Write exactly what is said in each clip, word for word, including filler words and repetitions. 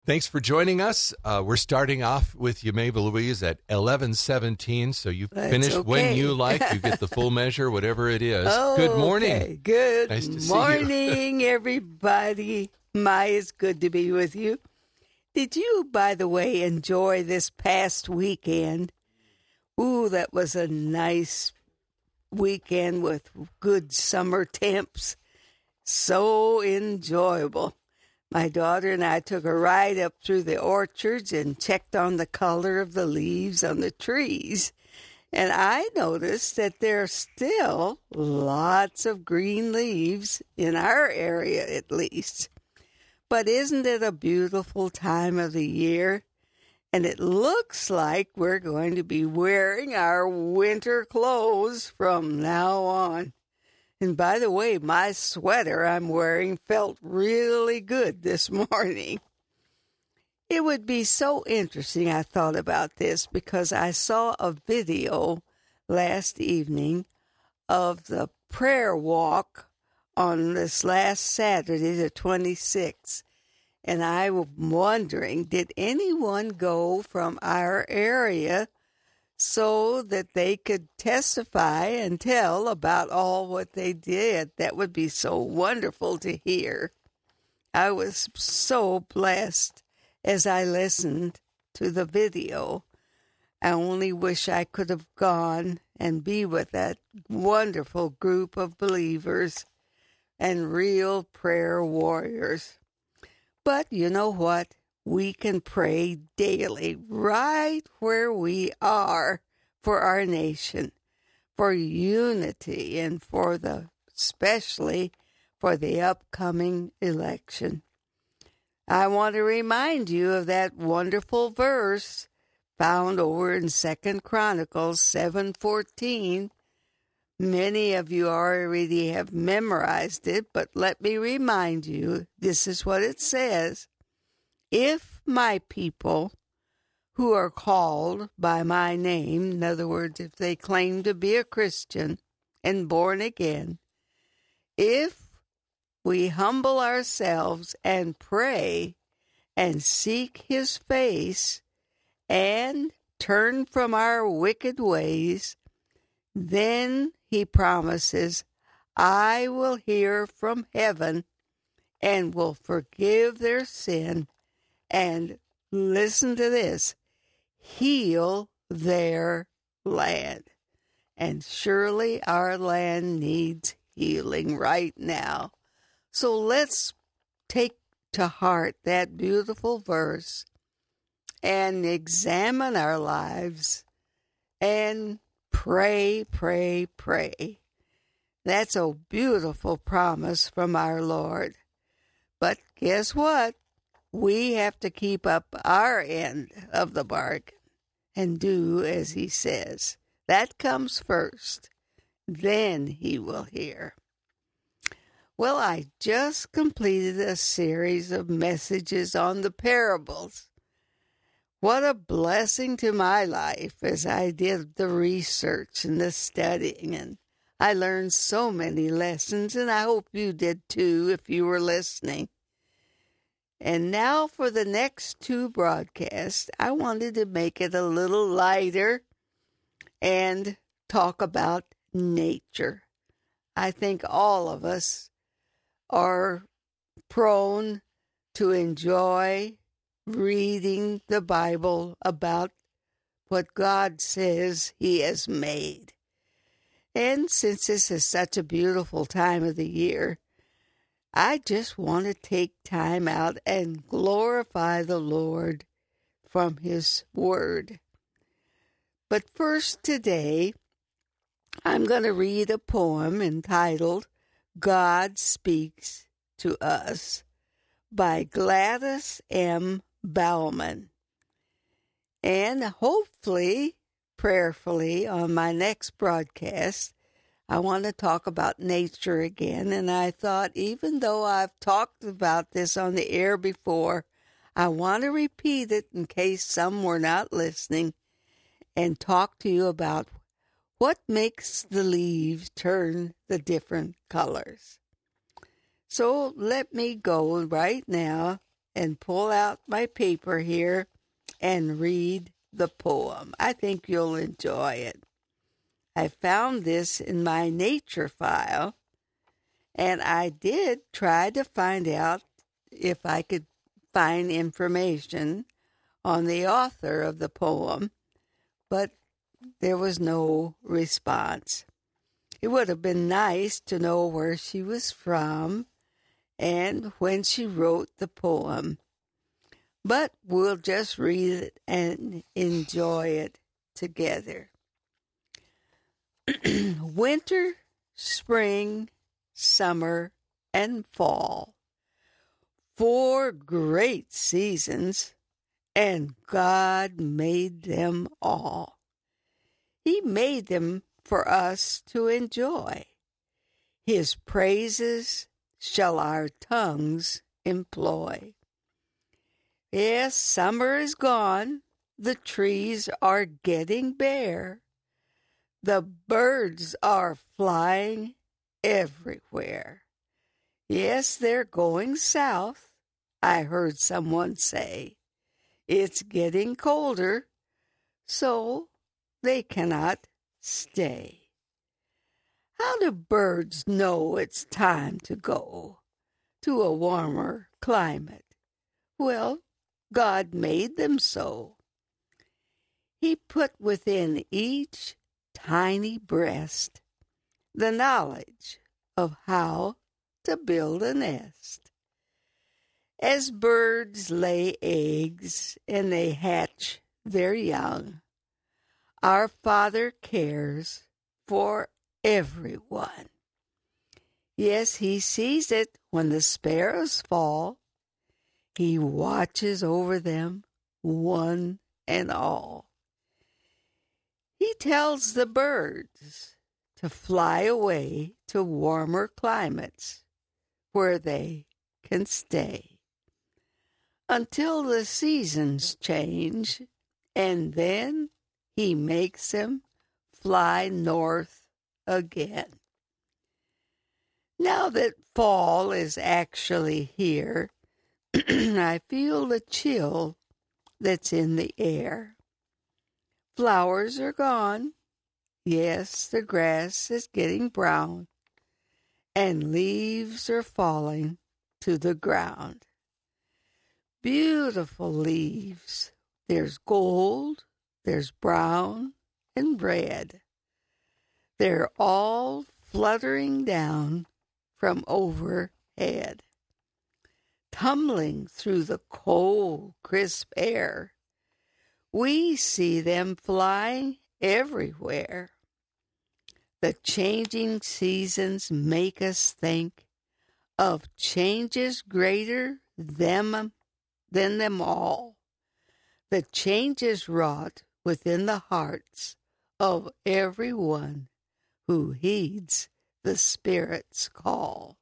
Thanks for joining us. Uh, we're starting off with Yemeva Louise at eleven seventeen, so you That's finish okay. when you like. You get the full measure, whatever it is. Oh, Good morning. Okay. Good Nice to morning, see you. everybody. My, it's good to be with you. Did you, by the way, enjoy this past weekend? Ooh, that was a nice weekend with good summer temps. So enjoyable. My daughter and I took a ride up through the orchards and checked on the color of the leaves on the trees. And I noticed that there are still lots of green leaves in our area, at least. But isn't it a beautiful time of the year? And it looks like we're going to be wearing our winter clothes from now on. And by the way, my sweater I'm wearing felt really good this morning. It would be so interesting, I thought about this, because I saw a video last evening of the prayer walk on this last Saturday, the twenty-sixth. And I was wondering, did anyone go from our area so that they could testify and tell about all what they did? That would be so wonderful to hear. I was so blessed as I listened to the video. I only wish I could have gone and be with that wonderful group of believers and real prayer warriors. But you know what? We can pray daily right where we are for our nation, for unity, and for the, especially for the upcoming election. I want to remind you of that wonderful verse found over in Second Chronicles seven fourteen. Many of you already have memorized it, but let me remind you, this is what it says. If my people who are called by my name, in other words, if they claim to be a Christian and born again, if we humble ourselves and pray and seek his face and turn from our wicked ways, then he promises, I will hear from heaven and will forgive their sin and, listen to this, heal their land. And surely our land needs healing right now. So let's take to heart that beautiful verse and examine our lives and pray, pray, pray. That's a beautiful promise from our Lord. But guess what? We have to keep up our end of the bargain and do as he says. That comes first. Then he will hear. Well, I just completed a series of messages on the parables. What a blessing to my life as I did the research and the studying. And I learned so many lessons, and I hope you did too if you were listening. And now for the next two broadcasts, I wanted to make it a little lighter and talk about nature. I think all of us are prone to enjoy reading the Bible about what God says he has made. And since this is such a beautiful time of the year, I just want to take time out and glorify the Lord from his word. But first today, I'm going to read a poem entitled God Speaks to Us by Gladys M. Bauman. And hopefully, prayerfully, on my next broadcast, I want to talk about nature again, and I thought even though I've talked about this on the air before, I want to repeat it in case some were not listening and talk to you about what makes the leaves turn the different colors. So let me go right now and pull out my paper here and read the poem. I think you'll enjoy it. I found this in my nature file, and I did try to find out if I could find information on the author of the poem, but there was no response. It would have been nice to know where she was from and when she wrote the poem, but we'll just read it and enjoy it together. Winter, spring, summer, and fall. Four great seasons, and God made them all. He made them for us to enjoy. His praises shall our tongues employ. Yes, summer is gone, the trees are getting bare. The birds are flying everywhere. Yes, they're going south, I heard someone say. It's getting colder, so they cannot stay. How do birds know it's time to go to a warmer climate? Well, God made them so. He put within each tiny breast the knowledge of how to build a nest. As birds lay eggs and they hatch their young, our Father cares for everyone. Yes, He sees it when the sparrows fall. He watches over them, one and all. He tells the birds to fly away to warmer climates where they can stay until the seasons change, and then He makes them fly north again. Now that fall is actually here, I feel the chill that's in the air. Flowers are gone. Yes, the grass is getting brown, and leaves are falling to the ground. Beautiful leaves. There's gold, there's brown, and red. They're all fluttering down from overhead, tumbling through the cold, crisp air. We see them flying everywhere. The changing seasons make us think of changes greater than, than them all. The changes wrought within the hearts of everyone who heeds the Spirit's call.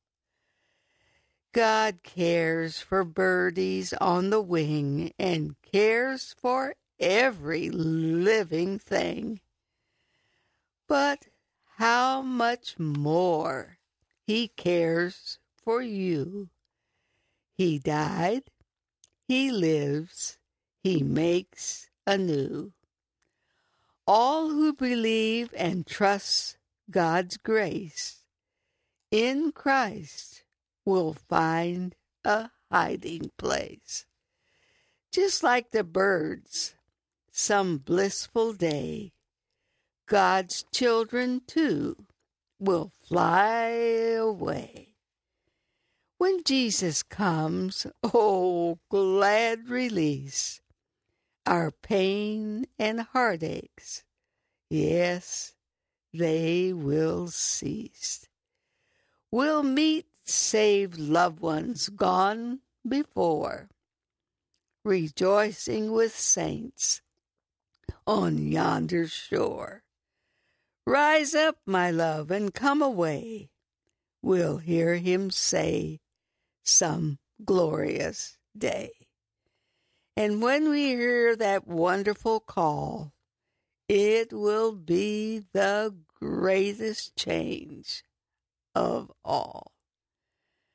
God cares for birdies on the wing and cares for every living thing. But how much more He cares for you. He died, He lives, He makes anew. All who believe and trust God's grace in Christ will find a hiding place. Just like the birds, some blissful day, God's children, too, will fly away. When Jesus comes, oh, glad release, our pain and heartaches, yes, they will cease. We'll meet saved loved ones gone before, rejoicing with saints on yonder shore. Rise up, my love, and come away. We'll hear Him say some glorious day. And when we hear that wonderful call, it will be the greatest change of all.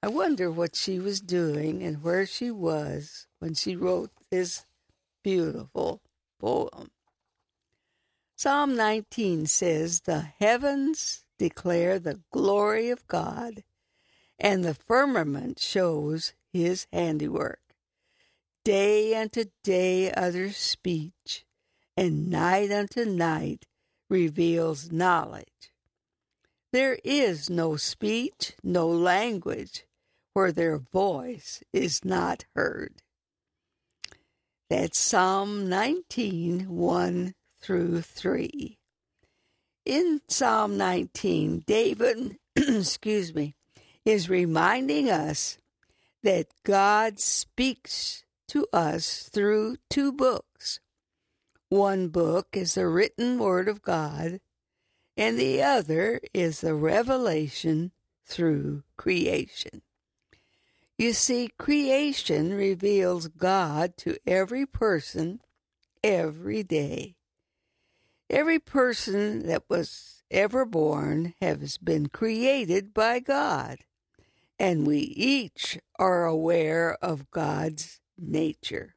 I wonder what she was doing and where she was when she wrote this beautiful poem. Psalm nineteen says, "The heavens declare the glory of God, and the firmament shows his handiwork. Day unto day utters speech, and night unto night reveals knowledge. There is no speech, no language, where their voice is not heard." That's Psalm nineteen, one through three. In Psalm nineteen, David, excuse me, is reminding us that God speaks to us through two books. One book is the written word of God, and the other is the revelation through creation. You see, creation reveals God to every person every day. Every person that was ever born has been created by God, and we each are aware of God's nature.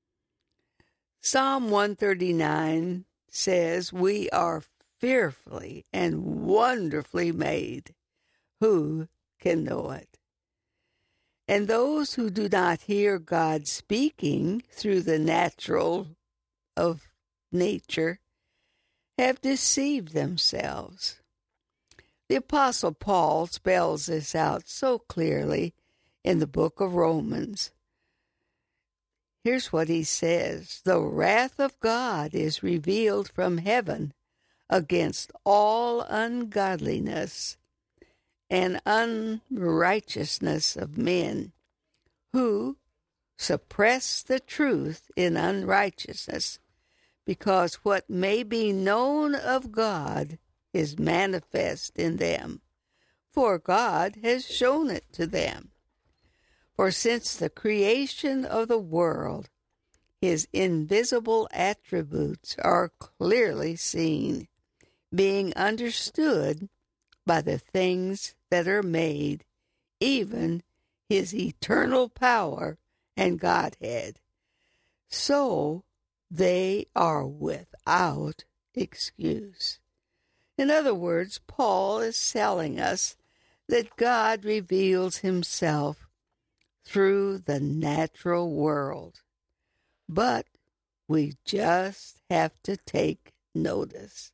Psalm one thirty-nine says, "We are fearfully and wonderfully made. Who can know it?" And those who do not hear God speaking through the natural of nature have deceived themselves. The Apostle Paul spells this out so clearly in the book of Romans. Here's what he says: "The wrath of God is revealed from heaven against all ungodliness and unrighteousness of men, who suppress the truth in unrighteousness, because what may be known of God is manifest in them, for God has shown it to them. For since the creation of the world, his invisible attributes are clearly seen, being understood by the things that are made, even his eternal power and Godhead. So they are without excuse." In other words, Paul is telling us that God reveals himself through the natural world, but we just have to take notice.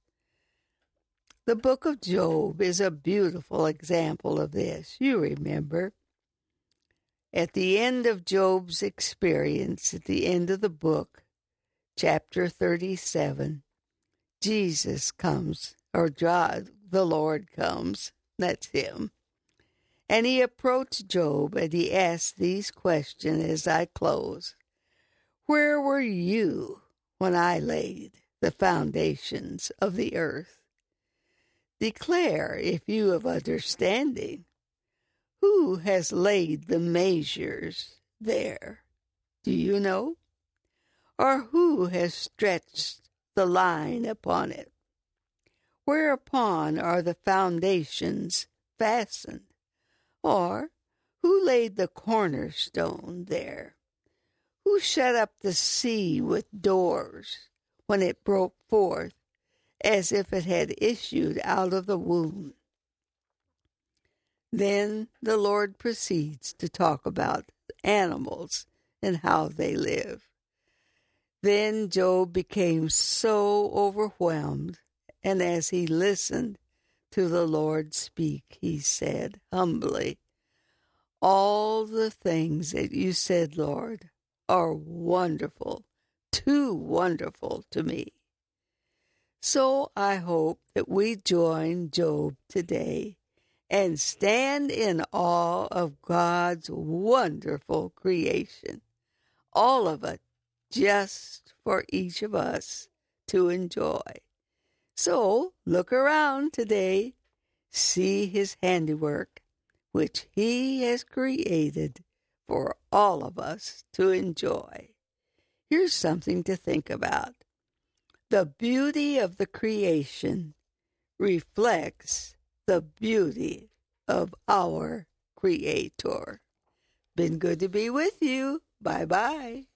The book of Job is a beautiful example of this. You remember, at the end of Job's experience, at the end of the book, chapter thirty-seven, Jesus comes, or God, the Lord comes, that's him. And he approached Job and he asked these questions as I close. "Where were you when I laid the foundations of the earth? Declare if you have understanding. Who has laid the measures there? Do you know? Or who has stretched the line upon it? Whereupon are the foundations fastened? Or who laid the cornerstone there? Who shut up the sea with doors when it broke forth, as if it had issued out of the womb?" Then the Lord proceeds to talk about animals and how they live. Then Job became so overwhelmed, and as he listened to the Lord speak, he said humbly, "All the things that you said, Lord, are wonderful, too wonderful to me." So I hope that we join Job today and stand in awe of God's wonderful creation, all of it just for each of us to enjoy. So look around today, see his handiwork, which he has created for all of us to enjoy. Here's something to think about. The beauty of the creation reflects the beauty of our Creator. Been good to be with you. Bye-bye.